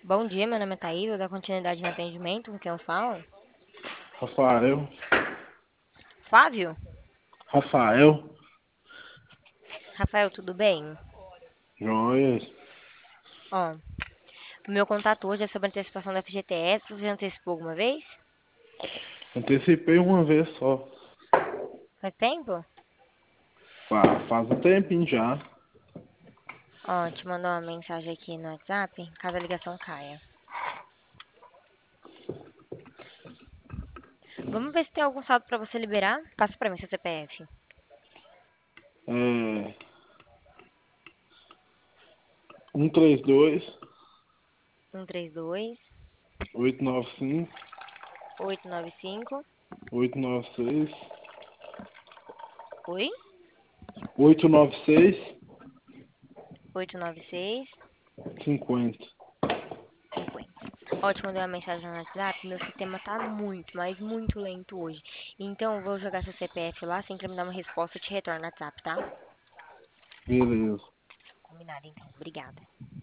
Bom dia, meu nome é Thaís, vou dar continuidade no atendimento com quem eu falo. Rafael, Flávio? Rafael, Rafael, tudo bem? joias. Ó, o meu contato hoje é sobre a antecipação da FGTS. Você já antecipou alguma vez? Antecipei uma vez só. Faz tempo? Faz um tempinho já. Ó, te mandou uma mensagem aqui no WhatsApp, caso a ligação caia. Vamos ver se tem algum saldo pra você liberar? Passa pra mim seu CPF. É, 132 132 895 895. 896 Oi? 896 896 50. 50. Ó, te mandei uma mensagem no WhatsApp. Meu sistema tá muito, mas muito lento hoje. Então, eu vou jogar seu CPF lá. Assim que ele me dar uma resposta, eu te retorno no WhatsApp, tá? Beleza. Combinado, então. Obrigada.